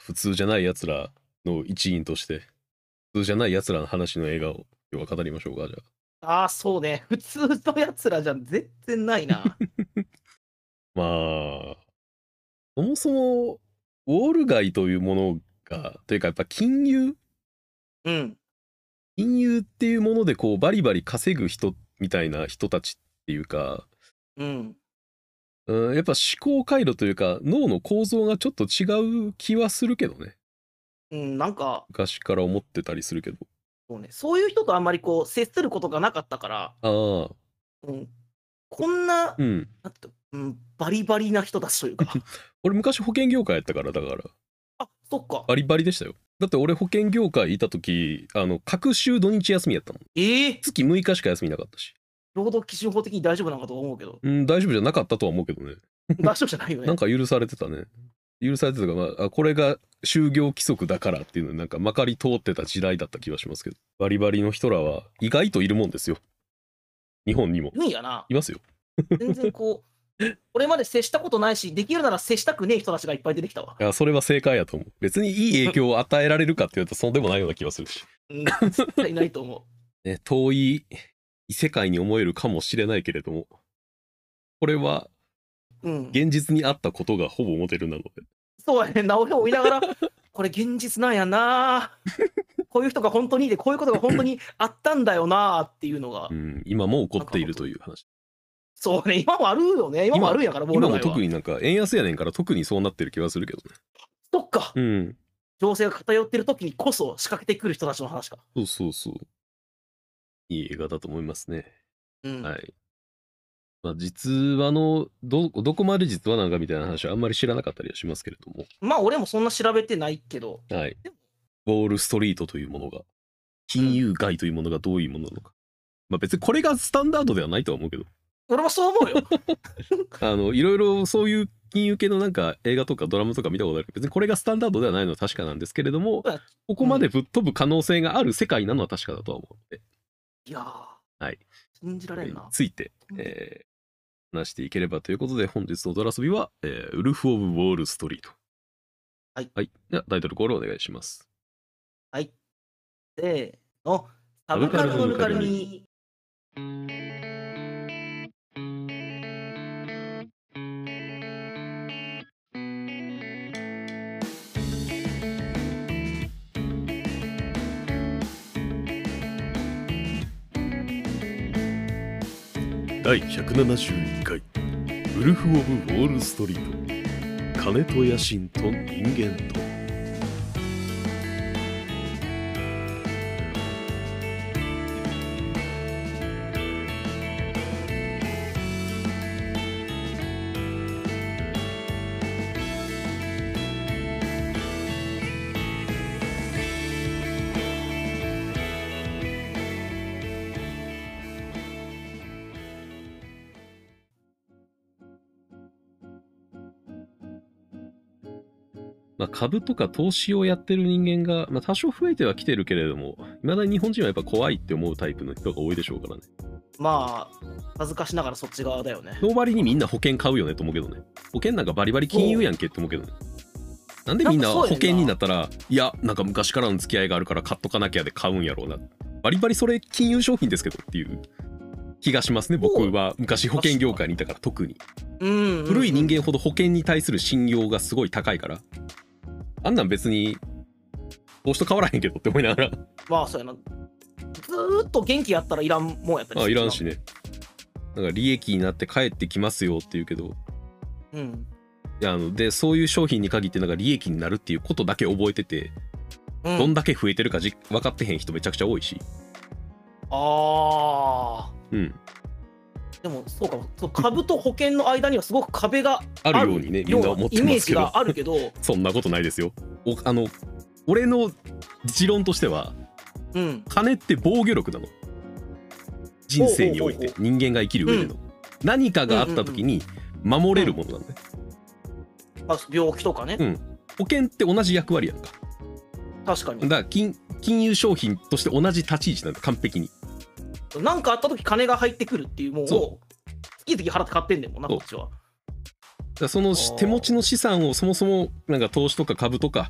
普通じゃないやつらの一員として普通じゃないやつらの話の映画を今日は語りましょうか。じゃああ、そうね。普通のやつらじゃ全然ないな。 まあそもそもウォール街というものがというかやっぱ金融うん。 っていうものでこうバリバリ稼ぐ人みたいな人たちっていうか、 うん。 やっぱ思考回路というか脳の構造がちょっと違う気はするけどね。 うん、なんか、 昔から思ってたりするけど。 そうね、そういう人とあんまりこう接することがなかったから、 ああ、 うん、こんな、 うん。 なんてバリバリな人たちというか。 俺昔保険業界やったからだからあ、そっか。 バリバリでしたよ。だって俺保険業界いた時隔週土日休みやったもん。月6日しか休みなかったし。 労働基準法的に大丈夫なのかと思うけど。 大丈夫じゃなかったとは思うけどね。 大丈夫じゃないよね。 なんか許されてたね。許されてたが、これが就業規則だからっていうのなんかまかり通ってた時代だった気はしますけど、バリバリの人らは意外といるもんですよ。日本にもいるんやな。 いますよ。 全然こうこれまで接したことないし、できるなら接したくねえ人たちがいっぱい出てきたわ。 いやそれは正解やと思う。別にいい影響を与えられるかっていうとそうでもないような気はするし、 絶対ないと思う、ね、遠い異世界に思えるかもしれないけれども、これは現実にあったことがほぼモデルなので、 そうやね。なおを追いながらこれ現実なんやな。こういう人が本当にいて、こういうことが本当にあったんだよなっていうのが、 今も起こっているという話。 そうね、今もあるよね。今もあるんやから、 今も特になんか円安やねんから特にそうなってる気はするけどね。 そっか。情勢が偏ってる時にこそ仕掛けてくる人たちの話か。 そうそうそう。いい映画だと思いますね。はい。まあ実話のどこまで実話なんかみたいな話はあんまり知らなかったりはしますけれども。 まあ俺もそんな調べてないけど。 はい。ウォールストリートというものが、金融街というものがどういうものなのか。まあ別にこれがスタンダードではないとは思うけど。 俺もそう思うよ。 いろいろそういう金融系のなんか映画とかドラマとか見たことあるけど、別にこれがスタンダードではないのは確かなんですけれども、ここまでぶっ飛ぶ可能性がある世界なのは確かだとは思うので。 いやはい。 信じられんな。 ついて、話していければということで、本日のドラ遊びは、ウルフ・オブ・ウォール・ストリート。 はい。 はい。ではタイトルコールお願いします。 はい。せーの。サブカルのぬかるみ。 第171回ウルフ・オブ・ウォール・ストリート、金と野心と人間と。株とか投資をやってる人間が、多少増えてはきてるけれども、未だに日本人はやっぱ怖いって思うタイプの人が多いでしょうからね。 まあ、恥ずかしながらそっち側だよね。 の割にみんな保険買うよねと思うけどね。保険なんかバリバリ金融やんけって思うけどね。なんでみんな保険になったら、いや、なんか昔からの付き合いがあるから買っとかなきゃで買うんやろうな。バリバリそれ金融商品ですけどっていう気がしますね。僕は昔保険業界にいたから特に。古い人間ほど保険に対する信用がすごい高いから。あんなん別に投資と変わらへんけどって思いながら。 まあそうやな。ずーっと元気やったらいらんもんやったりする。 いらんしね。なんか利益になって帰ってきますよって言うけど、いやでそういう商品に限ってなんか利益になるっていうことだけ覚えてて、どんだけ増えてるか分かってへん人めちゃくちゃ多いし。 でもそうかも、株と保険の間にはすごく壁があるようにね、みんな思ってますけど、 イメージがあるけどそんなことないですよ。俺の持論としては、金って防御力なの。人生において人間が生きる上での、何かがあった時に守れるものなんだね。 病気とかね。 保険って同じ役割やんか。 確かに。 だから金融商品として同じ立ち位置なんだ、完璧に。 なんかあった時金が入ってくるっていうものを月々払って買ってんねんもんな、こっちは。 その手持ちの資産をそもそもなんか投資とか株とか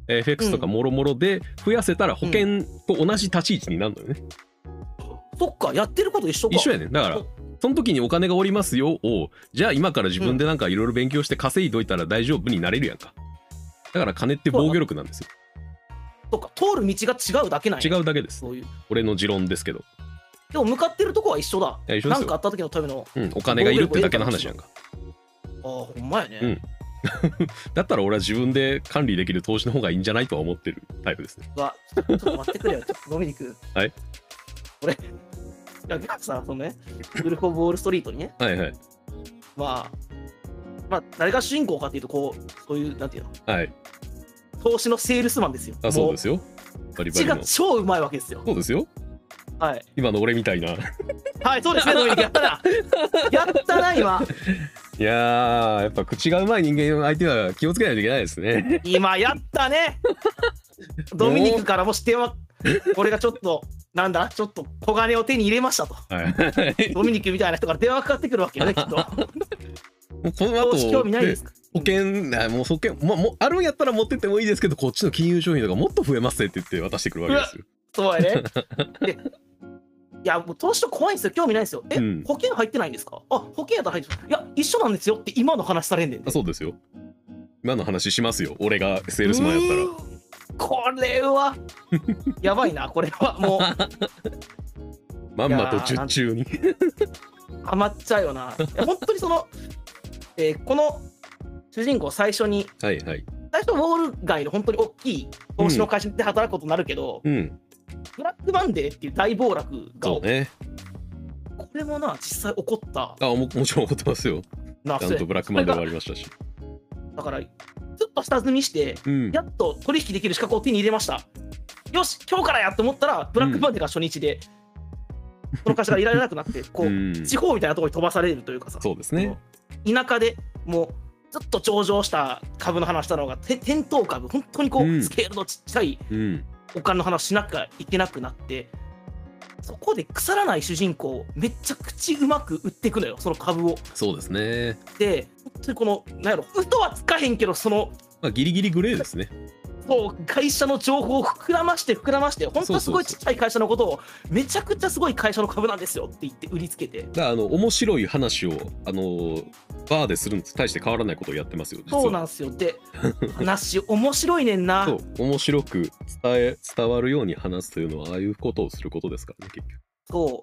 FX とかもろもろで増やせたら保険と同じ立ち位置になるのよね。 そっか、やってること一緒か。 一緒やねん。だからその時にお金がおりますよを、じゃあ今から自分でなんかいろいろ勉強して稼いどいたら大丈夫になれるやんか。だから金って防御力なんですよ。 そっか、通る道が違うだけなんや。 違うだけです。 そういう。 俺の持論ですけど。 でも向かってるとこは一緒だ。 いや一緒ですよ。 なんかあった時のための。 お金がいるってだけの話やんか。 ああ、ほんまやね。 だったら俺は自分で管理できる投資の方がいいんじゃないとは思ってるタイプですね。 ちょっと待ってくれよ、ちょっとドミニク。 はい。 俺、いやさ、そのね、ウルフ・オブ・ウォール・ストリートにね、 はいはい。 まあ、誰が主人公かっていうと、こう、そういう、なんていうの、 はい。 投資のセールスマンですよ。 あ、そうですよ。バリバ口がリの。 超うまいわけですよ。 そうですよ。 はい。 今の俺みたいな。 はい、そうですね、ドミニク、やったな。やったな、今。 いやー、やっぱ口がうまい人間の相手は気をつけないといけないですね。 今やったね。ドミニクからも視点は、これがちょっと、なんだ、ちょっと小金を手に入れましたと。 はい。 ドミニクみたいな人から電話かかってくるわけよね、きっと。 もうこの後投資興味ないですか？ 保険、もう保険、もうあるんやったら持ってってもいいですけど、こっちの金融商品とかもっと増えますって言って渡してくるわけですよ。 そうやね。で、いや、もう投資と怖いんですよ、興味ないんですよ。保険入ってないんですか？あ、保険やったら入ってる。いや、一緒なんですよって今の話されんねんで。 そうですよ。今の話しますよ。俺がセールスマンやったら。 これはやばいな、これはもうまんまと術中にハマっちゃうよな。本当にその、この主人公最初に、 はいはい、 最初ウォール街の本当に大きい投資の会社で働くことになるけど、ブラックマンデーっていう大暴落が、 そうね、 これもな実際起こった。 もちろん起こってますよ。ちゃんとブラックマンデー終わりましたし。 だからずっと下積みして、やっと取引できる資格を手に入れました。よし、今日からやって思ったらブラックマンデーが初日で、この会社がいられなくなってこう、地方みたいなところに飛ばされるというかさ、 そうですね、 田舎でもうずっと上場した株の話したのが店頭株、本当にこう、スケールのちっちゃいお金の話しなきゃいけなくなって、そこで腐らない主人公めっちゃ口うまく売っていくのよ、その株を。 そうですね。 で本当にこのなんやろ、嘘はつかへんけど、そのギリギリグレーですね。 そう、会社の情報を膨らまして本当すごいちっちゃい会社のことをめちゃくちゃすごい会社の株なんですよって言って売りつけて、 だから面白い話をバーでするんです。大して変わらないことをやってますよ。 そうなんですよ。で話面白いねんな。 そう、面白く伝わるように話すというのはああいうことをすることですからね、結局。 そう、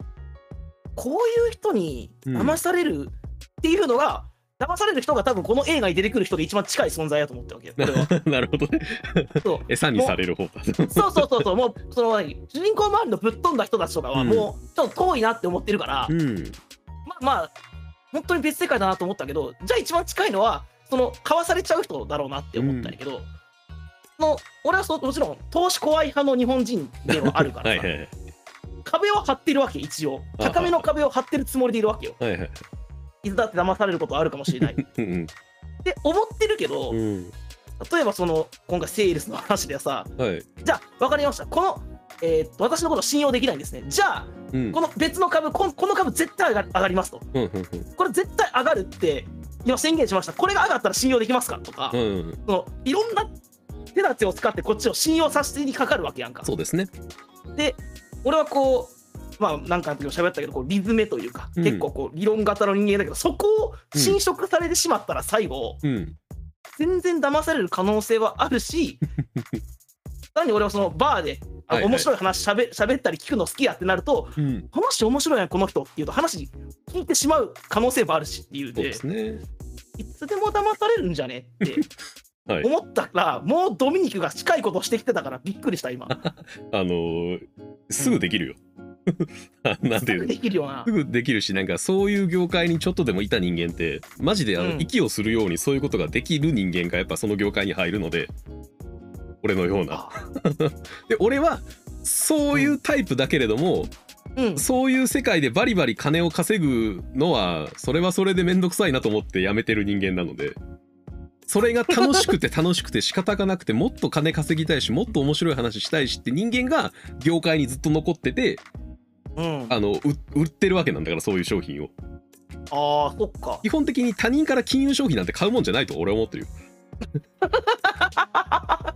こういう人に騙されるっていうのが、騙される人が多分この映画に出てくる人で一番近い存在だと思ってるわけよ。 なるほどね。餌にされる方だ。 そうもうその主人公周りのぶっ飛んだ人たちとかはもうちょっと遠いなって思ってるから、まあ本当に別世界だなと思ったけど、じゃあ一番近いのはその買わされちゃう人だろうなって思ったんやけど、俺はもちろん投資怖い派の日本人ではあるからさ、壁を張ってるわけ、一応高めの壁を張ってるつもりでいるわけよ。いつだって騙されることはあるかもしれないって思ってるけど、例えばその今回セールスの話ではさ、じゃあ分かりました、この、私のことを信用できないんですね。じゃあ、この別の株、この株絶対上がりますと、これ絶対上がるって今宣言しました、これが上がったら信用できますかとか、そのいろんな手立てを使ってこっちを信用させてにかかるわけやんか。 そうですね。 で俺はこう何回も喋ったけど、こうリズメというか、結構こう理論型の人間だけど、そこを侵食されてしまったら最後、全然騙される可能性はあるし単に俺はそのバーで面白い話しゃべったり聞くの好きやってなると、話面白いやんこの人っていうと話聞いてしまう可能性もあるしっていうで、いつでも騙されるんじゃねって思ったら、もうドミニクが近いことしてきてたからびっくりした今。 すぐできるよ。なんていうの、すぐできるよな。すぐできるし、なんかそういう業界にちょっとでもいた人間ってマジで息をするようにそういうことができる人間がやっぱその業界に入るので、俺のようなで俺はそういうタイプだけれども、そういう世界でバリバリ金を稼ぐのはそれはそれでめんどくさいなと思ってやめてる人間なので、それが楽しくて楽しくて仕方がなくて、もっと金稼ぎたいしもっと面白い話したいしって人間が業界にずっと残ってて、売ってるわけなんだから、そういう商品を。 そっか。 基本的に他人から金融商品なんて買うもんじゃないと俺は思ってるよ。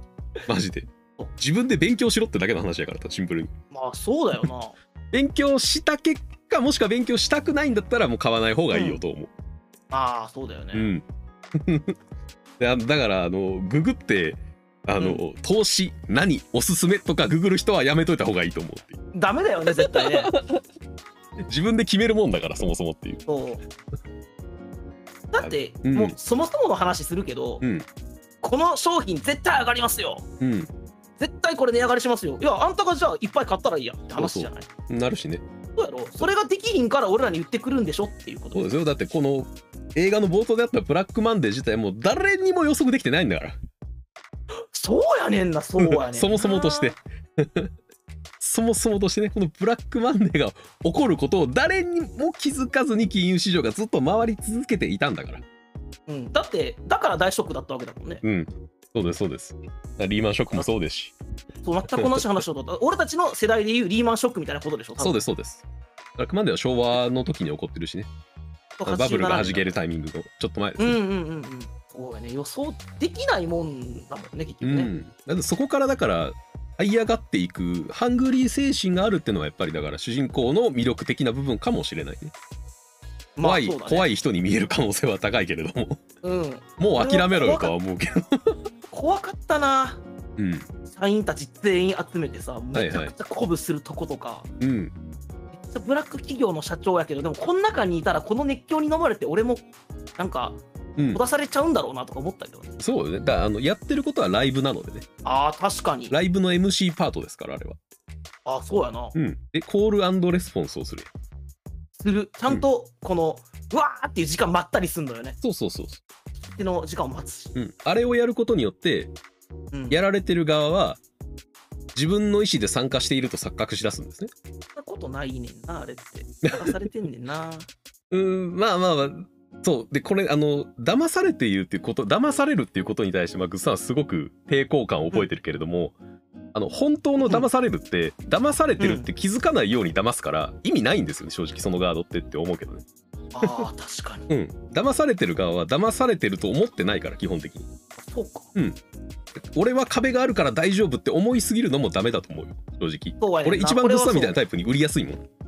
マジで自分で勉強しろってだけの話やからシンプルに。 まあそうだよな。 勉強した結果、もしくは勉強したくないんだったらもう買わない方がいいよと思う。 ああそうだよね。 だからググって投資何おすすめとかググる人はやめといた方がいいと思うっていう。 ダメだよね絶対ね。 自分で決めるもんだからそもそもっていう。 そうだって、もうそもそもの話するけど、この商品絶対上がりますよ、絶対これ値上がりしますよ。いやあんたがじゃあいっぱい買ったらいいやって話じゃない。 そうなるしね。 そうやろ。それができひんから俺らに言ってくるんでしょっていうこと。 そうですよ。だってこの映画の冒頭であったブラックマンデー自体もう誰にも予測できてないんだから。 そうやねんな、そうやねんな。 そもそもとしてそもそもとしてね、このブラックマンデーが起こることを誰にも気づかずに金融市場がずっと回り続けていたんだから。 だってだから大ショックだったわけだもんね。 そうですそうです。リーマンショックもそうですし。 そう全く同じ話をとった俺たちの世代でいうリーマンショックみたいなことでしょ。 そうですそうです。ブラックマンデーは昭和の時に起こってるしね。バブルが弾けるタイミングのちょっと前ですね。 そうやね、予想できないもんだもんね結局ね。 だってそこからだから這い上がっていくハングリー精神があるっていうのはやっぱりだから主人公の魅力的な部分かもしれないね。怖い人に見える可能性は高いけれども、もう諦めろよとは思うけど。 怖かったな。社員たち全員集めてさ、めちゃくちゃ鼓舞するとことか、めっちゃブラック企業の社長やけど、でもこの中にいたらこの熱狂に飲まれて俺もなんか飛ばされちゃうんだろうなとか思ったけどね。 そうよね。だからやってることはライブなのでね。 ああ確かに。 ライブの MC パートですからあれは。 ああそうやな。 コール&レスポンスをする。 ちゃんとこのうわーっていう時間待ったりすんのよね。 そうっての時間を待つし、 あれをやることによって、やられてる側は自分の意思で参加していると錯覚しだすんですね。 そんなことないねんなあれって。騙されてんねんな。 まあそうでこれ騙されているっていうこと騙されるっていうことに対してグッさんはすごく抵抗感を覚えてるけれども、本当の騙されるって、騙されてるって気づかないように騙すから意味ないんですよね正直そのガードって思うけどね。 ああ確かに。 騙されてる側は騙されてると思ってないから基本的に。 そうか。 俺は壁があるから大丈夫って思いすぎるのもダメだと思うよ正直。俺一番グッさんみたいなタイプに売りやすいもん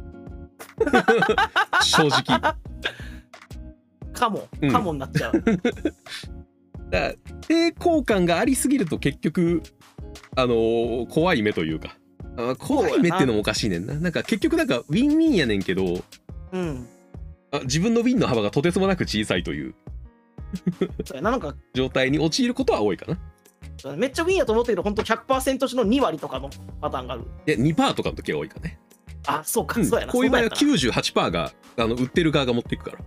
正直。 かもになっちゃう。 だ抵抗感がありすぎると結局怖い目というか、怖い目っていうのもおかしいねんな。なんか結局なんかウィンウィンやねんけど、自分のウィンの幅がとてつもなく小さいというなんか状態に陥ることは多いかな。 めっちゃウィンやと思ったけど本当 100% 中の2割とかのパターンがある。 いや 2% とかの時が多いかね。 あそうか、そうやな。 こういう場合は 98% が売ってる側が持っていくから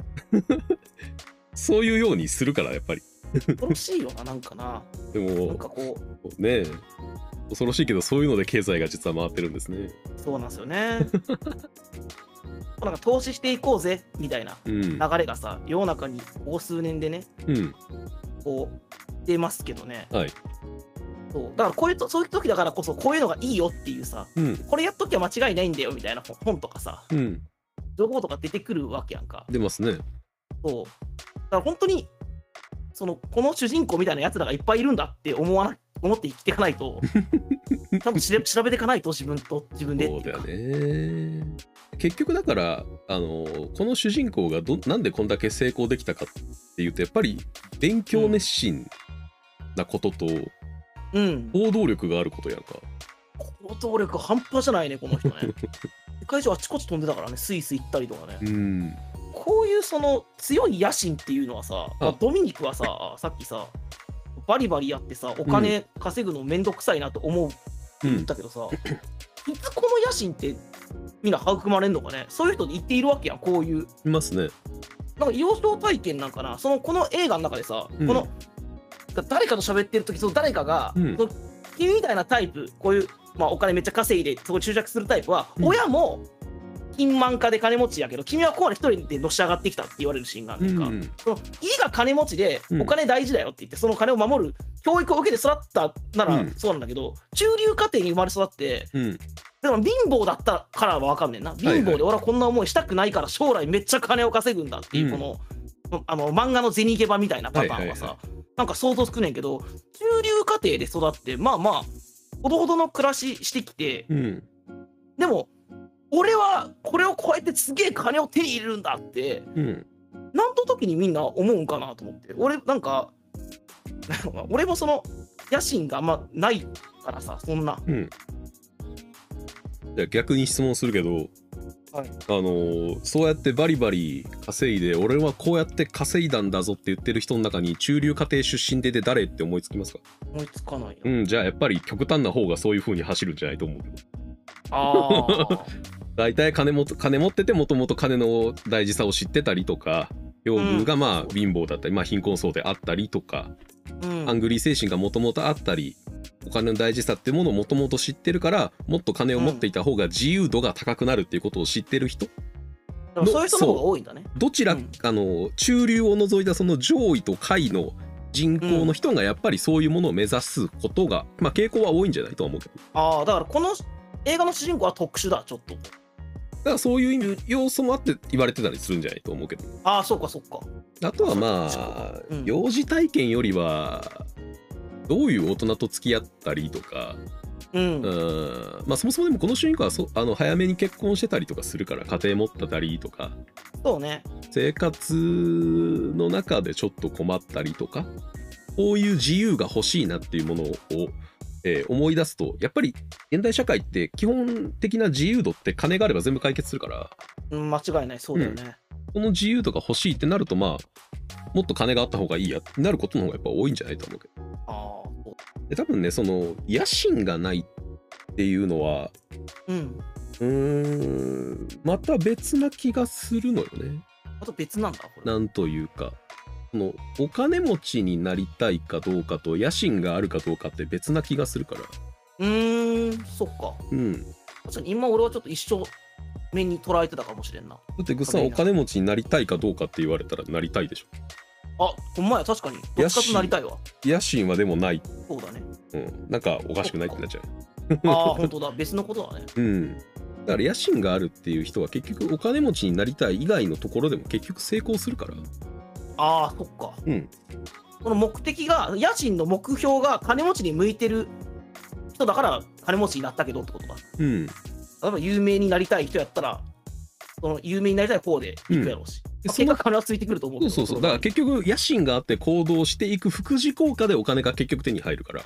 そういうようにするからやっぱり恐ろしいよな。なんかな。 でもなんかこうね恐ろしいけどそういうので経済が実は回ってるんですね。 そうなんですよねなんか投資していこうぜみたいな流れがさ、世の中にここ数年でね、こう出ますけどね。そうだからそういう時だからこそこういうのがいいよっていうさ、これやっときゃ間違いないんだよみたいな本とかさ、情報とか出てくるわけやんか。 出ますね。 そうだから本当にこの主人公みたいなやつらがいっぱいいるんだって思って生きていかないとちゃんと調べていかないと自分でそうだよね。結局だからこの主人公がなんでこんだけ成功できたかっていうとやっぱり勉強熱心なことと、行動力があることやんか。 行動力半端じゃないねこの人ね世界中あちこち飛んでたからね、スイス行ったりとかね。こういうその強い野心っていうのはさ、ドミニクはささっきさバリバリやってさお金稼ぐのめんどくさいなと思うって言ったけどさ、いつこの野心ってみんな育まれんのかね。そういう人で言っているわけやん。こういういますね。 なんか幼少体験なんかな。この映画の中でさ、この誰かと喋ってる時その誰かが、その君みたいなタイプ、こういう、お金めっちゃ稼いでそこに注着するタイプは、親も金満家で金持ちやけど君はここまで一人でのし上がってきたって言われるシーンがあるんか、その家が金持ちでお金大事だよって言って、その金を守る教育を受けて育ったならそうなんだけど、中流家庭に生まれ育って、でも貧乏だったからは分かんねんな。貧乏で俺はこんな思いしたくないから将来めっちゃ金を稼ぐんだっていうこの、漫画の銭ゲバみたいなパターンはさ、 なんか想像つくねんけど、中流家庭で育ってまあまあほどほどの暮らししてきて、でも俺はこれを超えてすげえ金を手に入れるんだって、何の時にみんな思うんかなと思って。俺なんか俺もその野心があんまないからさ、そんな。 じゃあ逆に質問するけど、そうやってバリバリ稼いで俺はこうやって稼いだんだぞって言ってる人の中に中流家庭出身で誰って思いつきますか？ 思いつかないよ。 じゃあやっぱり極端な方がそういう風に走るんじゃないと思うけど。大体金持っててもともと金の大事さを知ってたりとか、養父がまあ貧乏だったり、貧困層であったりとか、ハングリー精神がもともとあったり、お金の大事さっていうものをもともと知ってるから、もっと金を持っていた方が自由度が高くなるっていうことを知ってる人、 でもそういう人の方が多いんだね。 どちら、中流を除いたその上位と下位の人口の人がやっぱりそういうものを目指すことが、傾向は多いんじゃないとは思うけど。 だからこの映画の主人公は特殊だ、ちょっと。 だからそういう要素もあって言われてたりするんじゃないと思うけど。 そうかそうか。 あとは幼児体験よりはどういう大人と付き合ったりとか、そもそもでもこの主人公は早めに結婚してたりとかするから、家庭持ってたりとか、 そうね、 生活の中でちょっと困ったりとか、こういう自由が欲しいなっていうものを思い出すと、やっぱり現代社会って基本的な自由度って金があれば全部解決するから、 間違いない、そうだよね。 この自由度が欲しいってなると、もっと金があった方がいいやってなることの方がやっぱ多いんじゃないと思うけど。で多分ね、その野心がないっていうのはまた別な気がするのよね。 また別なんだ、これ。 なんというか、お金持ちになりたいかどうかと野心があるかどうかって別な気がするから。 そっか。確かに今俺はちょっと一生面に捉えてたかもしれんな。だってグッさん、お金持ちになりたいかどうかって言われたらなりたいでしょ。 ほんまや、確かに。どっちかとなりたいわ。 野心はでもない。 そうだね。 なんかおかしくないってなっちゃう。 本当だ、別のことだね。 だから野心があるっていう人は結局お金持ちになりたい以外のところでも結局成功するから。 そっか。この目的が、野心の目標が金持ちに向いてる人だから金持ちになったけどってことか。例えば有名になりたい人やったら、その有名になりたい方で行くやろうし。結果金はついてくると思う。 そう。だから結局野心があって行動していく副次効果でお金が結局手に入るから。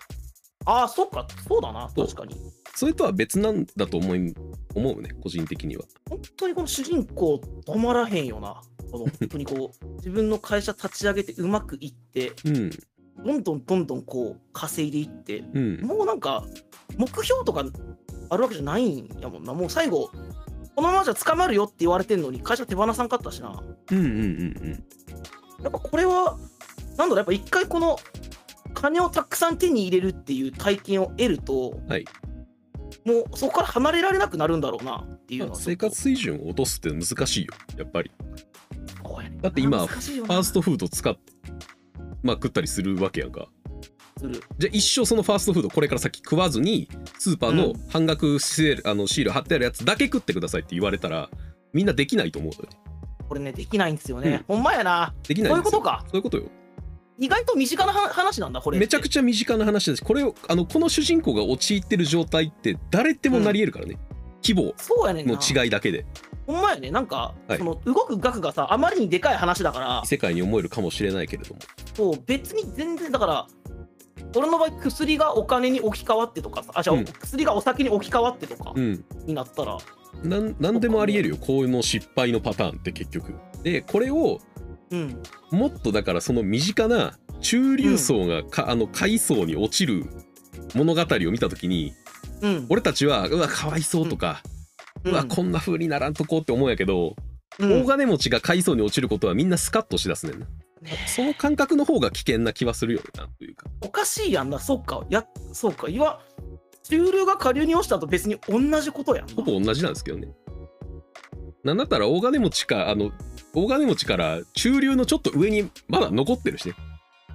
そっか、そうだな、確かに。 それとは別なんだと思うね、個人的には。 本当にこの主人公止まらへんよな。本当にこう自分の会社立ち上げてうまくいって、どんどんこう稼いでいって、もうなんか目標とかあるわけじゃないんやもんな。もう最後このままじゃ捕まるよって言われてんのに会社手放さんかったしな。やっぱこれはなんだろう、やっぱ一回この金をたくさん手に入れるっていう体験を得ると、もうそこから離れられなくなるんだろうなっていうのは。 生活水準を落とすって難しいよ、やっぱり。だって今ファーストフード食ったりするわけやんか。じゃあ一生そのファーストフードこれから先食わずにスーパーの半額シール貼ってあるやつだけ食ってくださいって言われたらみんなできないと思うよね。 これね、できないんですよね。ほんまやな。 できないんですよ。 そういうことか。 そういうことよ。 意外と身近な話なんだこれ。 めちゃくちゃ身近な話だし、これをこの主人公が陥ってる状態って誰でもなり得るからね。規模の違いだけで。 ほんまやね。なんか、その動く額がさあまりにでかい話だから異世界に思えるかもしれないけれども、 そう別に全然だから俺の場合薬がお金に置き換わってとかさ、薬がお酒に置き換わってとかになったら、 なんでもありえるよ、こういうの失敗のパターンって結局。でこれをもっとだからその身近な中流層が下位層に落ちる物語を見た時に、俺たちはうわかわいそうとか、うわこんな風にならんとこうって思うんやけど、大金持ちが下位層に落ちることはみんなスカッとしだすねんな。その感覚の方が危険な気はするよなというか。 おかしいやんな。そうか中流が下流に落ちたと別に同じことやんな。 ほぼ同じなんですけどね。なんだったら大金持ちから中流のちょっと上にまだ残ってるしね。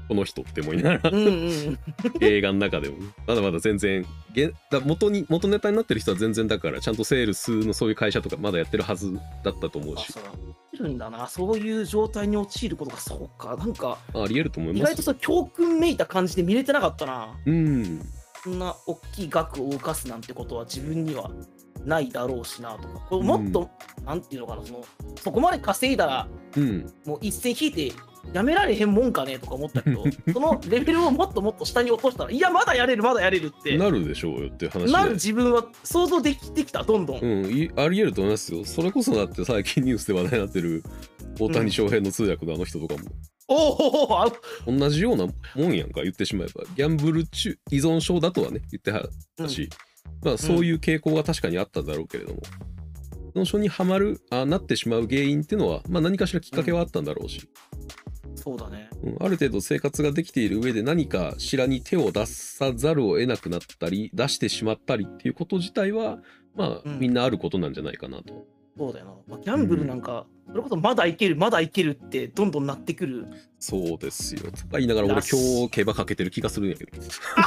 この人って思いながら映画の中でもまだまだ全然元ネタになってる人は全然だからちゃんとセールスのそういう会社とかまだやってるはずだったと思うし。 いるんだな、そういう状態に陥ることが。そうか、なんかありえると思います。 意外とそう教訓めいた感じで見れてなかったな。 うん。 そんな大きい額を動かすなんてことは自分にはないだろうしなとか、これもっと、なんていうのかな、そこまで稼いだら、もう一線引いてやめられへんもんかねとか思ったけどそのレベルをもっともっと下に落としたら、いやまだやれるまだやれるってなるでしょうよって話で、 なる自分は想像できてきた。どんどん、 ありえると思いますよ。それこそだって最近ニュースで話題になってる大谷翔平の通訳のあの人とかも、同じようなもんやんか、言ってしまえば。ギャンブル中依存症だとはね言ってはったし、まあそういう傾向が確かにあったんだろうけれども、依存症にはまるなってしまう原因っていうのは、まあ、何かしらきっかけはあったんだろうし、 そうだね、 ある程度生活ができている上で何かしらに手を出さざるを得なくなったり出してしまったりっていうこと自体はまあ、みんなあることなんじゃないかなと。 そうだよな、まあ、ギャンブルなんか、それこそまだいけるまだいけるってどんどんなってくる。 そうですよとか言いながら俺今日競馬かけてる気がするんやけど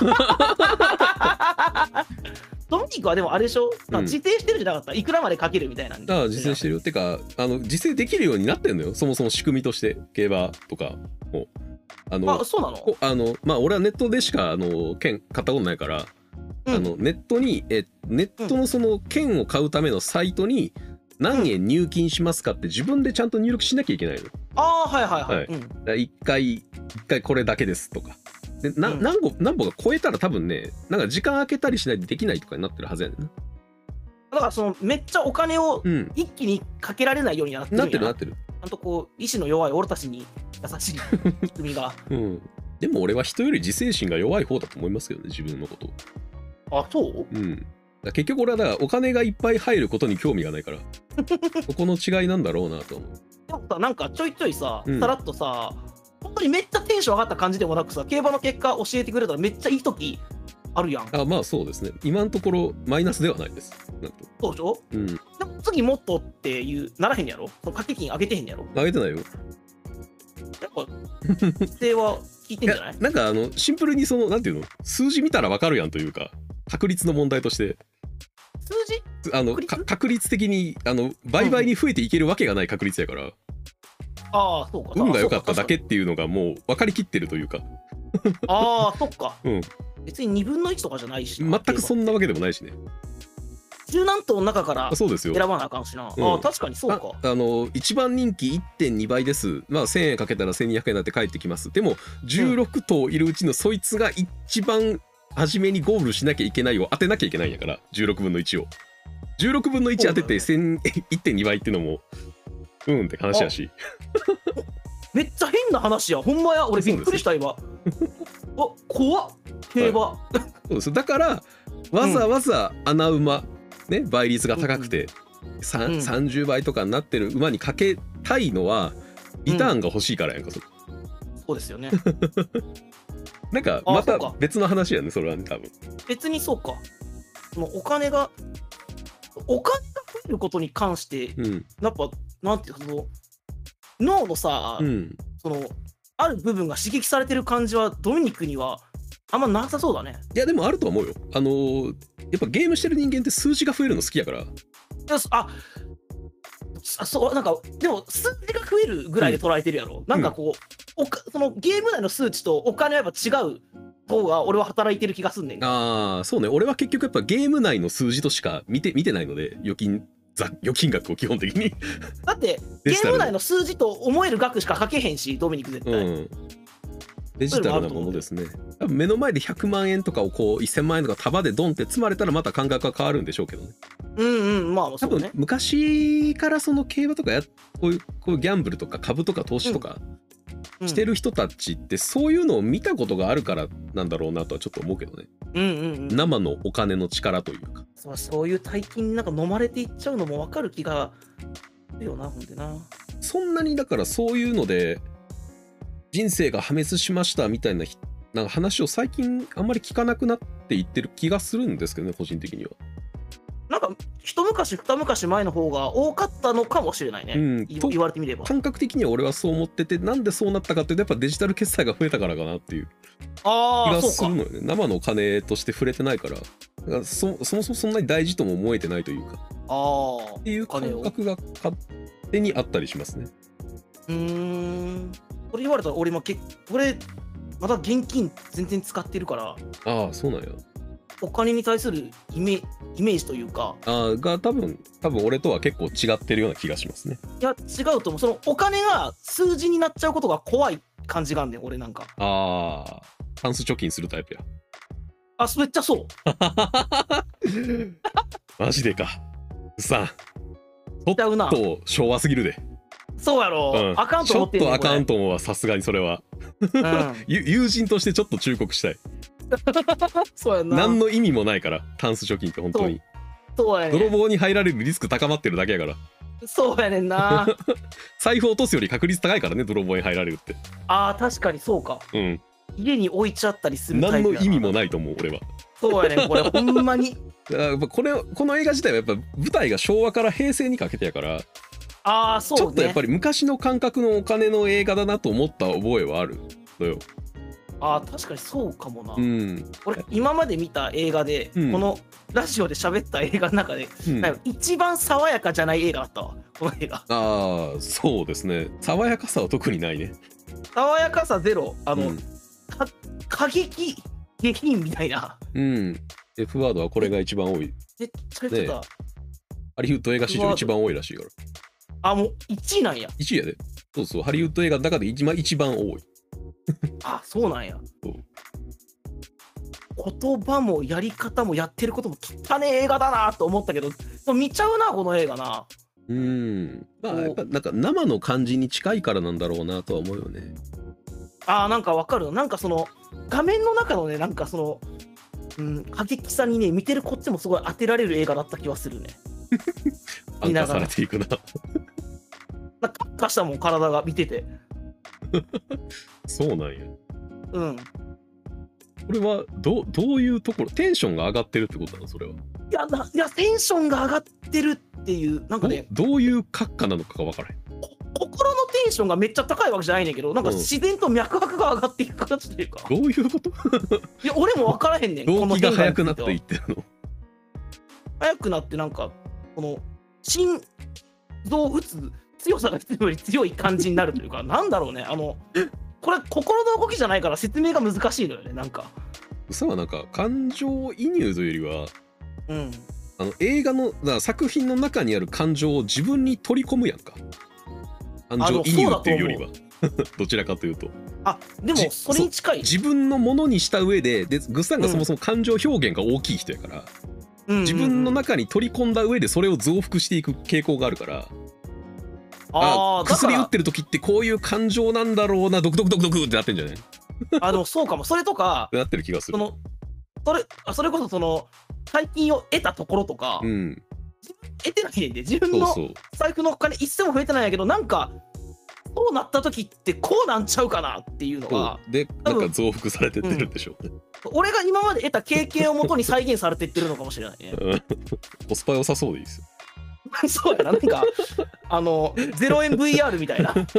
ドミニクはでもあれでしょ、自制してるじゃなかった、いくらまでかけるみたいなんで。 自制してるよ。てか自制できるようになってんのよ、そもそも仕組みとして。競馬とかもそうなの。 まあ俺はネットでしか券買ったことないから、ネットのその券を買うためのサイトに何円入金しますかって自分でちゃんと入力しなきゃいけないの。 はいはいはい。 1回これだけですとかで、何歩が超えたら多分ね、なんか時間空けたりしないとできないとかになってるはずやねんな。 だからめっちゃお金を一気にかけられないようになってる。 なってる。 ちゃんとこう意志の弱い俺たちに優しい仕組みが。 でも俺は人より自制心が弱い方だと思いますけどね、自分のこと。 そう？ 結局俺はだからお金がいっぱい入ることに興味がないからここの違いなんだろうなと思う。 でもさ、なんかちょいちょいさ、さらっとさ、本当にめっちゃテンション上がった感じでもなくさ、競馬の結果教えてくれたらめっちゃいい時あるやん。 まあそうですね、今のところマイナスではないです。なんとそうでしょ。でも次もっとっていうならへんやろ、掛け金上げてへんやろ。 上げてないよ。 やっぱ規定は効いてんじゃない？ なんかシンプルになんていうの、数字見たらわかるやんというか、確率の問題として。 数字？ 確率的に倍々に増えていけるわけがない確率やから、 そうか、 運が良かっただけっていうのがもう分かりきってるというかそっか、別に2分の1とかじゃないし、 全くそんなわけでもないしね。 十何頭の中からそうですよ、 選ばなあかんしな。確かにそうか。 一番人気 1.2 倍です。まあ1000円かけたら1200円になって帰ってきます。でも16頭いるうちのそいつが一番初めにゴールしなきゃいけないを当てなきゃいけないんやから、16分の1を16分の1当てて 1.2 倍っていうのもって話やしめっちゃ変な話や。ほんまや、俺びっくりした今。怖っ、競馬。 そうです。だからわざわざ穴馬ね、倍率が高くて30倍とかになってる馬にかけたいのはリターンが欲しいからやんか。 そうですよね。 なんかまた別の話やね、それはね、多分。 別にそうか。お金が増えることに関して、やっぱなんていうの、脳のさ、ある部分が刺激されてる感じはドミニクにはあんまなさそうだね。 いやでもあると思うよ。やっぱゲームしてる人間って数字が増えるの好きやから。 そう、なんかでも数字が増えるぐらいで捉えてるやろ。なんかこう、そのゲーム内の数値とお金はやっぱ違う方が俺は働いてる気がすんねん。 そうね。俺は結局やっぱゲーム内の数字としか見てないので、預金額を基本的にだってゲーム内の数字と思える額しか書けへんし、ドミニク絶対。 デジタルなものですね。多分目の前で100万円とかをこう1000万円とか束でドンって積まれたらまた感覚が変わるんでしょうけどね。 まあそうね。 多分昔からその競馬とかこういうギャンブルとか株とか投資とかしてる人たちってそういうのを見たことがあるからなんだろうなとはちょっと思うけどね。生のお金の力というか。 そういう大金になんか飲まれていっちゃうのも分かる気がするよな、ほんでな。 そんなにだからそういうので人生が破滅しましたみたいななんか話を最近あんまり聞かなくなっていってる気がするんですけどね、個人的には。 なんか一昔二昔前の方が多かったのかもしれないね、言われてみれば。 感覚的には俺はそう思ってて、なんでそうなったかっていうとやっぱデジタル決済が増えたからかなっていう気がするのよね。生のお金として触れてないから、だからそもそもそんなに大事とも思えてないというか、っていう感覚が勝手にあったりしますね。 これ言われたら俺まだ現金全然使ってるから。 ああ、そうなんや。 お金に対するイメージというかが多分俺とは結構違ってるような気がしますね。 いや違うと思う。そのお金が数字になっちゃうことが怖い感じがあんねん俺なんか。 タンス貯金するタイプや。 めっちゃそうマジでか。さあちょっと昭和すぎるで。 そうやろ、あかんと思ってんねん。 ちょっとあかんと思うわ、さすがにそれは。友人としてちょっと忠告したい。 そうやな。 何の意味もないからタンス貯金って本当に。 そうやね。 泥棒に入られるリスク高まってるだけやから。 そうやねんな。 財布落とすより確率高いからね、泥棒に入られるって。 確かにそうか。家に置いちゃったりするタイプ。 何の意味もないと思う俺は。 そうやねん、これほんまに。 この映画自体はやっぱ舞台が昭和から平成にかけてやから、 そうね、 ちょっとやっぱり昔の感覚のお金の映画だなと思った覚えはあるのよ。 確かにそうかもな。俺今まで見た映画で、このラジオで喋った映画の中で、一番爽やかじゃない映画だったわ、この映画。 そうですね。爽やかさは特にないね。 爽やかさゼロ。過激下品みたいな。 F ワードはこれが一番多い。 めっちゃ言ってた。 ハリウッド映画史上一番多いらしいから。 もう1位なんや。 1位やで。そうそう、ハリウッド映画の中で一番多い。 そうなんや。言葉もやり方もやってることも汚ねえ映画だなと思ったけど、見ちゃうなこの映画な。 やっぱなんか生の感じに近いからなんだろうなとは思うよね。 なんかわかる。なんかその画面の中のね、なんかその過激さにね、見てるこっちもすごい当てられる映画だった気はするね。 安化されていくな。 なんか化したもん体が見てて。 そうなんや。これはどういうところ、テンションが上がってるってことなのそれは。 いやテンションが上がってるっていうなんかね、 どういう閣下なのかが分からへん。 心のテンションがめっちゃ高いわけじゃないねんけど、なんか自然と脈拍が上がっていく形というか。 どういうこと？ いや俺も分からへんねん。 動機が速くなっていってるの。 速くなってなんかこの心臓を打つ強さが必要より強い感じになるというか、なんだろうね、これ心の動きじゃないから説明が難しいのよね。なんかそれはなんか感情移入というよりは、映画の作品の中にある感情を自分に取り込むやんか。感情移入っていうよりはどちらかというと。 でもそれに近い。 自分のものにした上でグッさんがそもそも感情表現が大きい人やから、自分の中に取り込んだ上でそれを増幅していく傾向があるから。薬打ってる時ってこういう感情なんだろうな、ドクドクドクドクってなってんじゃない？ でもそうかも。それとかなってる気がする。 それこそその大金を得たところとか、得てないねんで、自分の財布のお金一銭も増えてないんやけど、なんかそうなった時ってこうなんちゃうかなっていうのがでなんか増幅されてってるんでしょうね。 俺が今まで得た経験をもとに再現されていってるのかもしれないね。 コスパ良さそうでいいですよ。 そうやな、なんか0円 VR みたいな。こんな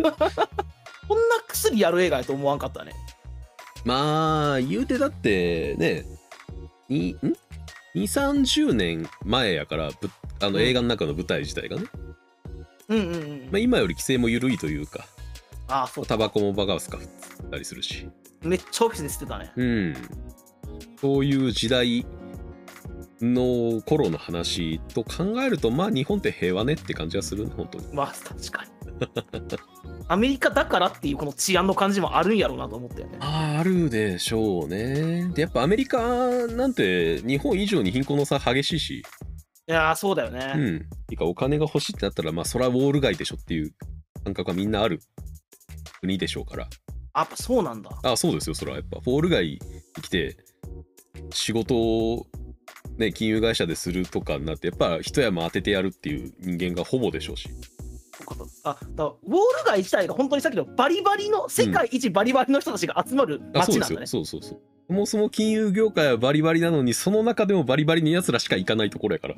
薬やる映画やと思わんかったね。 言うてだってね、20-30年前やから、映画の中の舞台自体がね、今より規制も緩いというか、タバコもバカスカ振ったりするし、 めっちゃオフィスで捨てたね。 そういう時代の頃の話と考えると、日本って平和ねって感じがするね、本当に。 確かに。アメリカだからっていうこの治安の感じもあるんやろうなと思ったよね。 あるでしょうね。でやっぱアメリカなんて日本以上に貧困の差激しいし。 いやそうだよね。 お金が欲しいってなったらそらウォール街でしょっていう感覚がみんなある国でしょうから。 やっぱそうなんだ。 そうですよ。それはやっぱウォール街に来て仕事をね、金融会社でするとかになってやっぱ一山当ててやるっていう人間がほぼでしょうし。 だウォール街自体が本当にさっきのバリバリの世界一バリバリの人たちが集まる街なんだね。 そうそもそも金融業界はバリバリなのに、その中でもバリバリのやつらしか行かないところやから。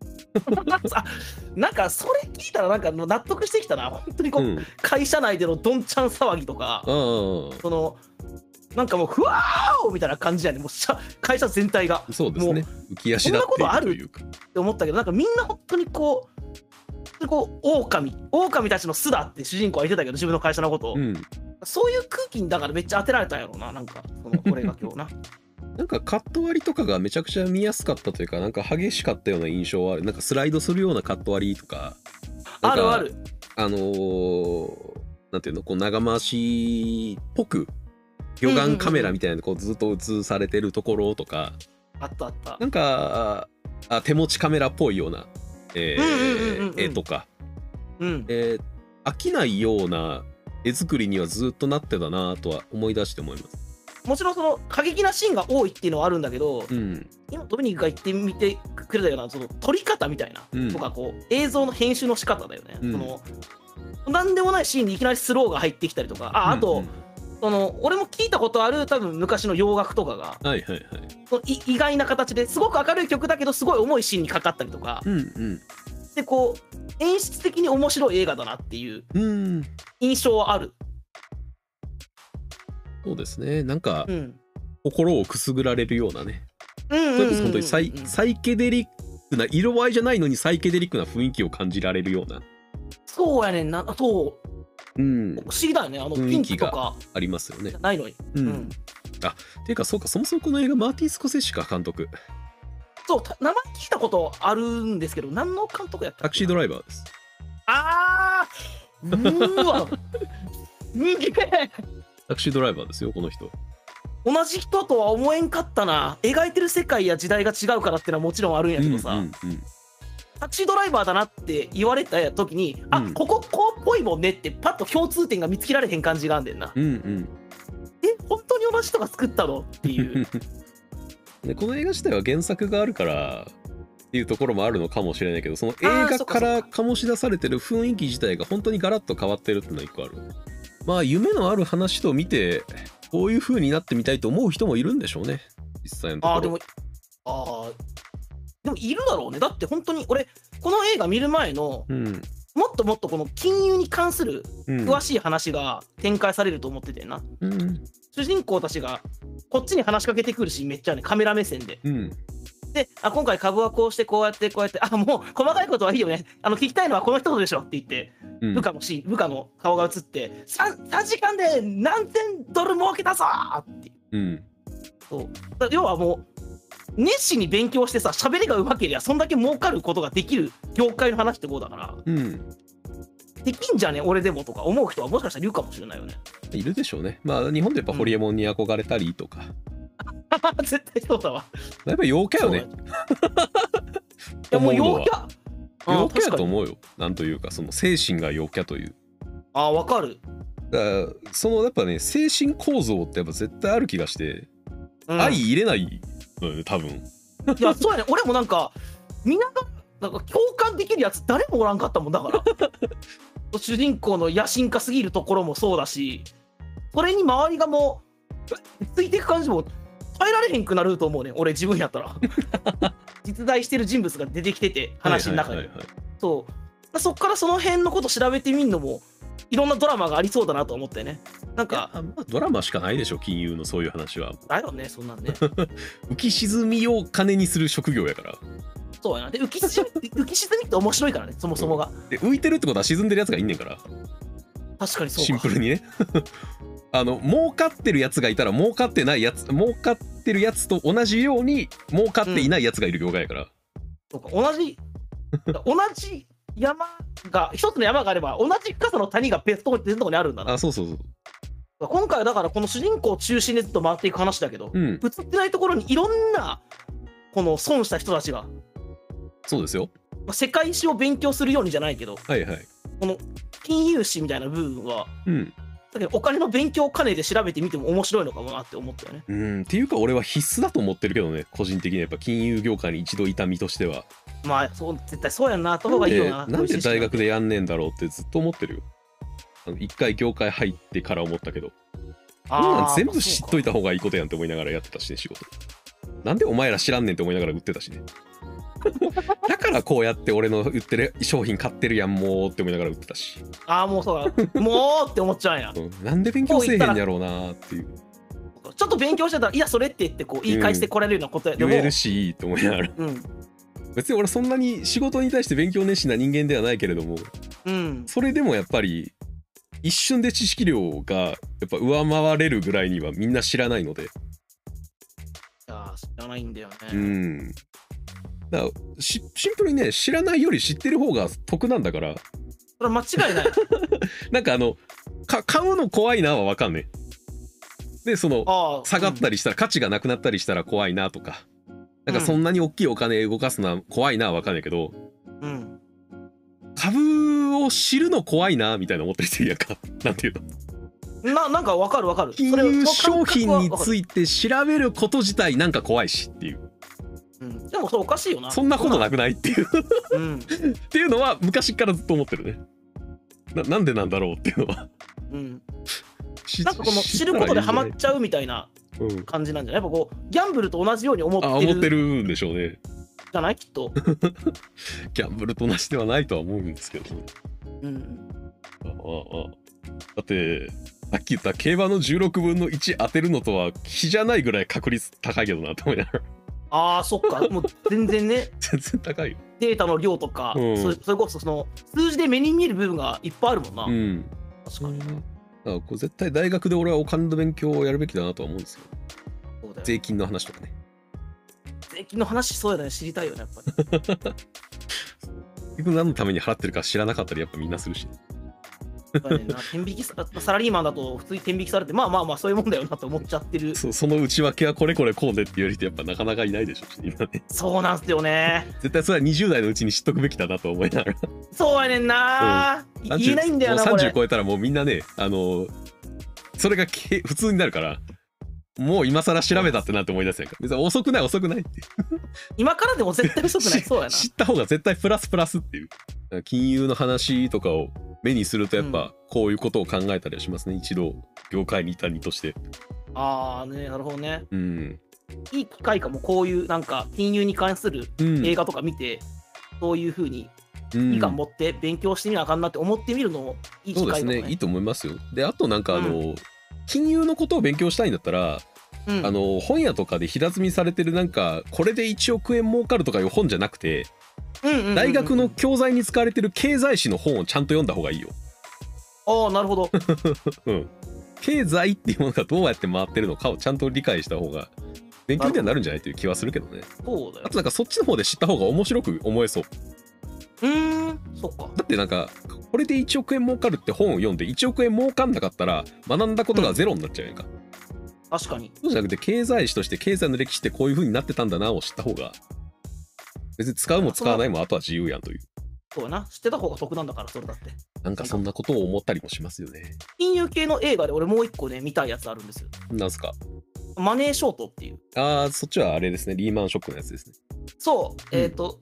なんかそれ聞いたらなんか納得してきたな。本当にこう、会社内でのどんちゃん騒ぎとか、そのなんかもうふわーみたいな感じやね。もう会社全体が。 そうですね。浮き足立っているというか。 って思ったけど、なんかみんな本当にこう狼たちの巣だって主人公は言ってたけど、自分の会社のことを、そういう空気にだからめっちゃ当てられたんやろうな。なんかこれが今日な。 なんかカット割りとかがめちゃくちゃ見やすかったというか、なんか激しかったような印象はある。なんかスライドするようなカット割りとか。 あるある。 なんていうの、こう長回しっぽく魚眼カメラみたいなのこうずっと映されてるところとか、 あったあった。 なんか手持ちカメラっぽいような絵とか、飽きないような絵作りにはずっとなってたなとは思い出して思います。 もちろんその過激なシーンが多いっていうのはあるんだけど、今ドミニクが言ってみてくれたようなその撮り方みたいな、とかこう映像の編集の仕方だよね。そのなんでもないシーンにいきなりスローが入ってきたりとか、あと、その俺も聞いたことある多分昔の洋楽とかが、意外な形ですごく明るい曲だけどすごい重いシーンにかかったりとか、でこう演出的に面白い映画だなっていう印象はある。 そうですね。なんか、心をくすぐられるようなね。それこそ本当にサイケデリックな色合いじゃないのにサイケデリックな雰囲気を感じられるような。 そうやねんな。そう。不思議だよね。ピンクとかありますよね。 ないのに。 あ、っていうかそうか、そもそもこの映画マーティン・スコセッシか監督。 そう、名前聞いたことあるんですけど、何の監督やったっけ？ タクシードライバーです。 あー、わすげえ。 タクシードライバーですよ、この人。 同じ人とは思えんかったな。描いてる世界や時代が違うからってのはもちろんあるんやけどさ、タクシードライバーだなって言われた時に、ここっぽいもんねってパッと共通点が見つけられへん感じがあんねんな。本当に同じ人が作ったのっていうでこの映画自体は原作があるからっていうところもあるのかもしれないけど、その映画から醸し出されてる雰囲気自体が本当にガラッと変わってるっていうのは一個ある。まあ夢のある話と見てこういう風になってみたいと思う人もいるんでしょうね、実際のところ。 でもいるだろうね。だって本当に俺この映画見る前の、もっともっとこの金融に関する詳しい話が展開されると思っててな、主人公たちがこっちに話しかけてくるし、めっちゃねカメラ目線で、で今回株はこうしてこうやってこうやって、もう細かいことはいいよね、聞きたいのはこの一言でしょって言って、部下の顔が映って 3時間で何千ドル儲けたぞっていう、そう要はもう熱心に勉強してさ、喋りがうまけりゃそんだけ儲かることができる業界の話ってこうだから、できんじゃね俺でもとか思う人はもしかしたらいるかもしれないよね。 いるでしょうね。まあ日本でやっぱホリエモンに憧れたりとか、 絶対そうだわ。 やっぱ陽キャよね。 いやもう陽キャやと思うよ。なんというかその精神が陽キャという。 わかる。 だからそのやっぱね、精神構造ってやっぱ絶対ある気がして、相入れないのよ多分。いやそうやね。俺もなんかみんながなんか共感できるやつ誰もおらんかったもんだから主人公の野心家すぎるところもそうだし、それに周りがもうついていく感じも耐えられへんくなると思うね俺自分やったら実在してる人物が出てきてて話の中に、そっからその辺のこと調べてみんのもいろんなドラマがありそうだなと思ってね。なんかドラマしかないでしょ金融のそういう話は。 だよね、そんなんね浮き沈みを金にする職業やから。 そうやな。で浮き沈みって面白いからね、そもそもが。 で浮いてるってことは沈んでるやつがいんねんから。 確かにそうか。 シンプルにね儲かってるやつがいたら儲かってないやつ、儲かってるやつと同じように儲かっていないやつがいる業界やから、 そうか、同じ山が一つの山があれば同じ深さの谷が別のとこにあるんだな。 そうそうそう。 今回はだからこの主人公を中心にずっと回っていく話だけど、映ってないところにいろんなこの損した人たちが、 そうですよ、 世界史を勉強するようにじゃないけど、この金融史みたいな部分は、だけどお金の勉強を兼ねて調べてみても面白いのかもなって思ったよね。 っていうか俺は必須だと思ってるけどね、個人的にはやっぱ金融業界に一度いた身としては。 まあそう絶対そうやんな、と方がいいよな。 なんで大学でやんねえんだろうってずっと思ってるよ。一回業界入ってから思ったけど。 こんなん全部知っといた方がいいことやんって思いながらやってたしね、仕事。なんでお前ら知らんねんって思いながら売ってたしね。だからこうやって俺の売ってる商品買ってるやんもうって思いながら売ってたし。 ああ、もうそうだ。もうって思っちゃうんや。 なんで勉強せえへんやろうなっていう。 ちょっと勉強してたら、いや、それって言ってこう言い返してこられるようなことやでも、 言えるしと思いながら。別に俺そんなに仕事に対して勉強熱心な人間ではないけれども、それでもやっぱり一瞬で知識量がやっぱ上回れるぐらいにはみんな知らないので。いや、知らないんだよね。 だからシンプルにね、知らないより知ってる方が得なんだから。 それは間違いない。 なんか買うの怖いなは分かんねえ。でその下がったりしたら、価値がなくなったりしたら怖いなとか、なんかそんなに大きいお金動かすのは怖いなは分かんないけど、株を知るの怖いなみたいな思ったりしてるやんか。なんていうの、 なんか分かる分かる。 金融商品について調べること自体なんか怖いしっていう。 でもそれおかしいよな。 そんなことなくないっていうっていうのは昔からずっと思ってるね。なんでなんだろうっていうのは。 なんかこの知ることでハマっちゃうみたいな感じなんじゃない？やっぱこうギャンブルと同じように思ってるんでしょうね。 じゃないきっと。 ギャンブルと同じではないとは思うんですけど。だってさっき言った競馬の16分の1当てるのとは比じゃないぐらい確率高いけどなと思いながら。 ああ、そっか。もう全然ね。 全然高いよ。 データの量とか、それこそその数字で目に見える部分がいっぱいあるもんな。確かに。 だからこれ絶対大学で俺はお金の勉強をやるべきだなとは思うんですよ。税金の話とかね。 税金の話、そうやね、知りたいよね、やっぱり。 結局何のために払ってるか知らなかったりやっぱみんなするし。 天引きサラリーマンだと普通に天引きされて、まあそういうもんだよなと思っちゃってる。 その内訳はこれこれこうでって言われてやっぱなかなかいないでしょうし、今ね。 そうなんすよね。 絶対それは20代のうちに知っとくべきだなと思いながら。 そうやねんな、言えないんだよな。 30超えたらもうみんなね、それが普通になるから、もう今更調べたってなって思い出せないから。別に遅くないって今からでも絶対遅くない。そうやな。 知った方が絶対プラスっていう。金融の話とかを目にするとやっぱこういうことを考えたりはしますね。一度業界にいた身として。 ああね、なるほどね。いい機会かも。こういうなんか金融に関する映画とか見て、そういう風に意観持って勉強してみなあかんなって思ってみるのもいい機会かもね。 そうですね、いいと思いますよ。であとなんか金融のことを勉強したいんだったら、本屋とかで平積みされてるなんかこれで1億円儲かるとかいう本じゃなくて、大学の教材に使われてる経済史の本をちゃんと読んだ方がいいよ。 ああ、なるほど。 経済っていうものがどうやって回ってるのかをちゃんと理解した方が勉強にはなるんじゃないという気はするけどね。 そうだよ。 あとなんかそっちの方で知った方が面白く思えそう。 そっか。 だってなんかこれで1億円儲かるって本を読んで1億円儲かんなかったら学んだことがゼロになっちゃうやんか。 確かに。 そうじゃなくて経済史として経済の歴史ってこういう風になってたんだなを知った方が、別に使うも使わないもあとは自由やんという。 そうやな。知ってた方が得なんだから、それだって。 なんかそんなことを思ったりもしますよね。 金融系の映画で俺もう一個ね見たいやつあるんですよ。 なんすか？ マネーショートっていう。 そっちはあれですね、リーマンショックのやつですね。 そう、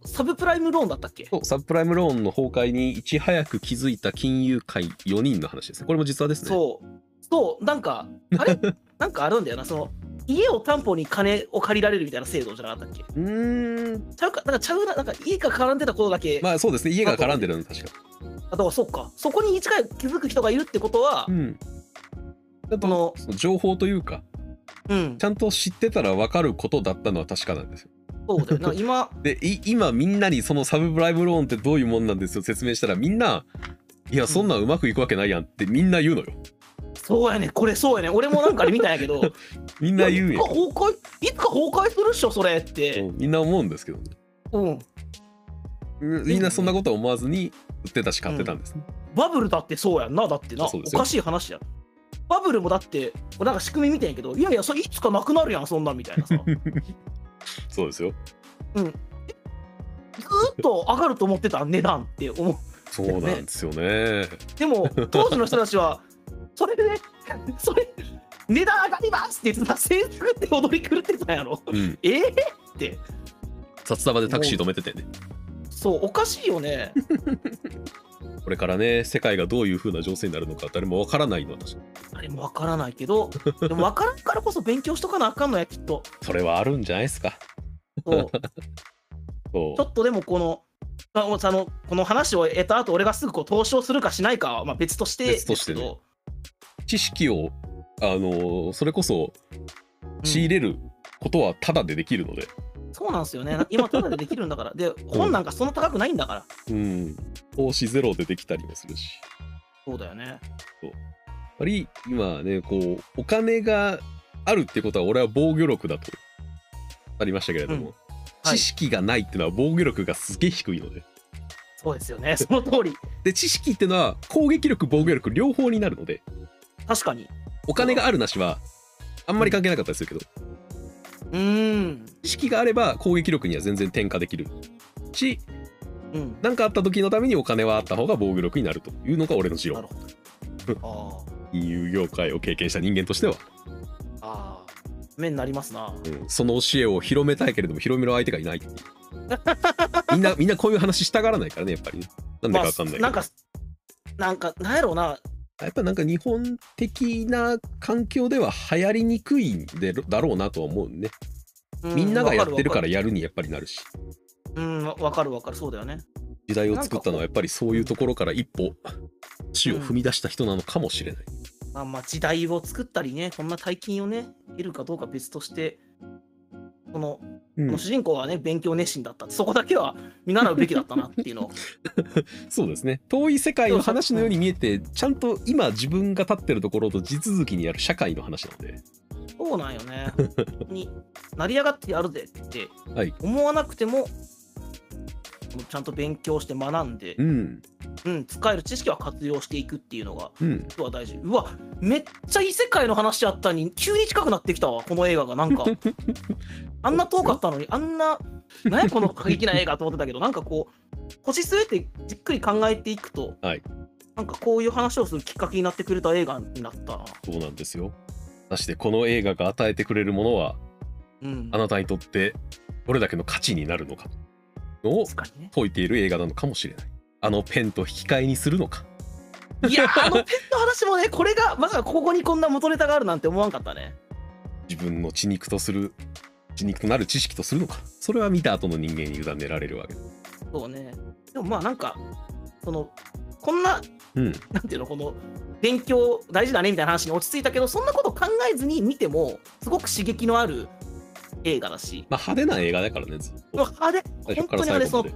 サブプライムローンだったっけ？ そう、サブプライムローンの崩壊にいち早く気づいた金融界4人の話ですね。これも実話ですね。 そう、なんかあれなんかあるんだよな、その家を担保に金を借りられるみたいな制度じゃなかったっけ？なんか家が絡んでたことだけ。 まあそうですね、家が絡んでるの確か。 あとはそうか、そこに一回気づく人がいるってことは、 この情報というか、ちゃんと知ってたら分かることだったのは確かなんですよ。 そうだよな。 今みんなにそのサブプライムローンってどういうもんなんですよ説明したら、みんないやそんなんうまくいくわけないやんってみんな言うのよ。 そうやね、これそうやね。俺もなんかで見たんやけどみんな言うやん。 いつか崩壊するっしょそれって、 みんな思うんですけどね。みんなそんなこと思わずに売ってたし買ってたんですね。 バブルだってそうやんな。だってな、おかしい話やん。バブルもだってなんか仕組み見てんやけど、いやいやそれいつかなくなるやんそんなんみたいなさそうですよ。 ずーっと上がると思ってた値段って思う。 そうなんですよね。でも当時の人たちはそれで値段上がりますって言ってた、制服って踊り狂ってたんやろ。って札束でタクシー止めててね。 そうおかしいよねこれからね、世界がどういう風な情勢になるのか誰もわからないのは確かあれもわからないけど、でもわからんからこそ勉強しとかなあかんのや、きっと。 それはあるんじゃないですか。 そうそちょっとでもこの話を得た後、俺がすぐこう投資をするかしないかはまあ別としてですけど、 ね、知識をそれこそ仕入れることはタダでできるので、 そうなんですよね。今タダでできるんだから。で、本なんかそんな高くないんだから。 投資ゼロでできたりもするし。 そうだよね。 そう。やっぱり今ね、こうお金があるってことは俺は防御力だとありましたけれども、知識がないっていうのは防御力がすげえ低いので。 そうですよね、その通り。 で、知識っていうのは攻撃力防御力両方になるので、 確かにお金があるなしはあんまり関係なかったりするけど、知識があれば攻撃力には全然転化できるし、何かあった時のためにお金はあった方が防御力になるというのが俺の持論。なるほど。金融業界を経験した人間としては目になりますな、 その教えを広めたいけれども広める相手がいないみんなこういう話したがらないからね、やっぱりね。なんでか分かんないけど、 なんやろうな、 やっぱなんか日本的な環境では流行りにくいだろうなとは思うね。みんながやってるからやるにやっぱりなるし。 わかるそうだよね。 時代を作ったのはやっぱりそういうところから一歩足を踏み出した人なのかもしれない。 まあ時代を作ったりね、こんな大金をね得るかどうか別として、この主人公はね勉強熱心だった、そこだけは見習うべきだったなっていうのをそうですね、遠い世界の話のように見えて、ちゃんと今自分が立ってるところと地続きにある社会の話なので。 そうなんよねに成り上がってやるぜって思わなくても、ちゃんと勉強して学んで、使える知識は活用していくっていうのが、は大事。うわ、めっちゃ異世界の話あったに急に近くなってきたわ、この映画が。なんかあんな遠かったのに、あんな何やこの過激な映画と思ってたけど、なんかこう腰据えてじっくり考えていくと、なんかこういう話をするきっかけになってくれた映画になったな。 そうなんですよ。そしてこの映画が与えてくれるものは、あなたにとってどれだけの価値になるのかのを解いている映画なのかもしれない。あのペンと引き換えにするのか。 いや、あのペンの話もね、これがまさかここにこんな元ネタがあるなんて思わんかったね。 自分の血肉となる知識とするのか、それは見た後の人間に委ねられるわけ。 そうね。でもまあなんかこんな、なんていうの、この勉強大事だねみたいな話に落ち着いたけど、そんなこと考えずに見てもすごく刺激のある映画だし、 派手な映画だからね。 派手、本当に派手そう。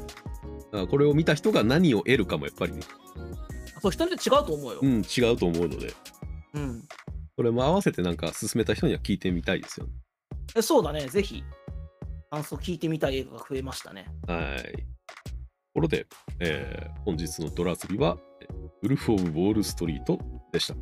これを見た人が何を得るかもやっぱりね、 そう人によって違うと思うよ。 違うと思うので、これも合わせてなんか勧めた人には聞いてみたいですよね。 そうだね、ぜひ感想聞いてみたい映画が増えましたね。 はい。ところで、本日のドラツビはウルフ・オブ・ウォール・ストリートでした。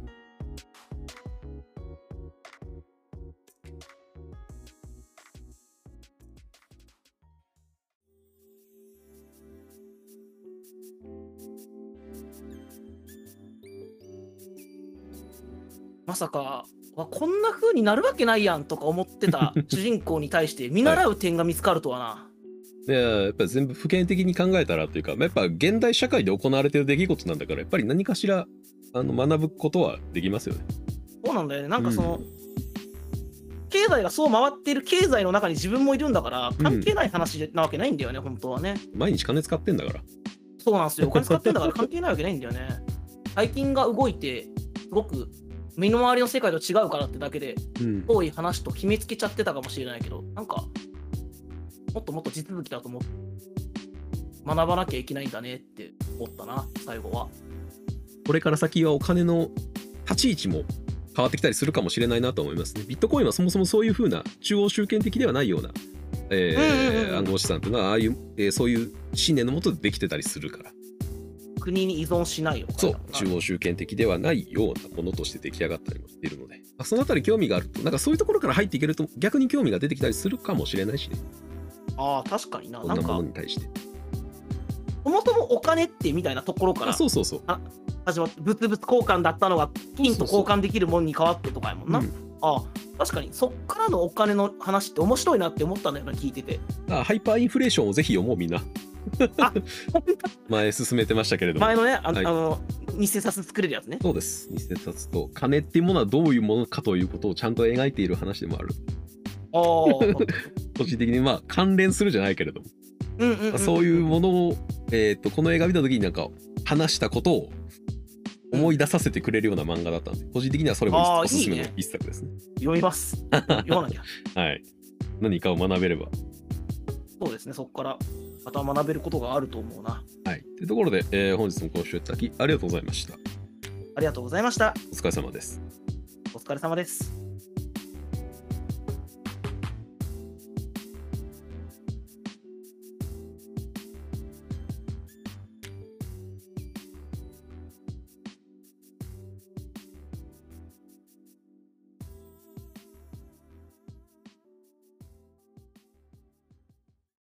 まさかこんな風になるわけないやんとか思ってた主人公に対して見習う点が見つかるとはな。 やっぱり全部普遍的に考えたらというか、やっぱ現代社会で行われてる出来事なんだから、やっぱり何かしら学ぶことはできますよね。 そうなんだよね。なんか経済がそう回っている経済の中に自分もいるんだから、関係ない話なわけないんだよね、本当はね。 毎日金使ってんだから。 そうなんですよ。お金使ってんだから関係ないわけないんだよね。大金が動いてすごく身の回りの世界と違うからってだけで、遠い話と決めつけちゃってたかもしれないけど、なんかもっともっと地続きだと思って学ばなきゃいけないんだねって思ったな、最後は。 これから先はお金の立ち位置も変わってきたりするかもしれないなと思いますね。ビットコインはそもそもそういう風な中央集権的ではないような、暗号資産というのはそういう信念のもとでできてたりするから、 国に依存しないよ。 そう、中央集権的ではないようなものとして出来上がったりもしているので、そのあたり興味があると、なんかそういうところから入っていけると逆に興味が出てきたりするかもしれないしね。 確かにな。 こんなものに対してそもそもお金ってみたいなところから始まって、物々交換だったのが金と交換できるものに変わってとかやもんな。確かにそっからのお金の話って面白いなって思ったんだよな、聞いてて。 ハイパーインフレーションをぜひ読もう、みんな。 あ前進めてましたけれども。 前のね、 はい、 偽札作れるやつね。 そうです。偽札と金っていうものはどういうものかということをちゃんと描いている話でもある。個人的にまあ関連するじゃないけれども、そういうものを、この映画見た時になんか話したことを思い出させてくれるような漫画だったんで、個人的にはそれもおすすめの一作ですね。 読みます。読まなきゃ。 はい。何かを学べれば。 そうですね、そこからまた学べることがあると思うな。 はい。というところで、本日もご視聴いただきありがとうございました。 ありがとうございました。 お疲れ様です。 お疲れ様です。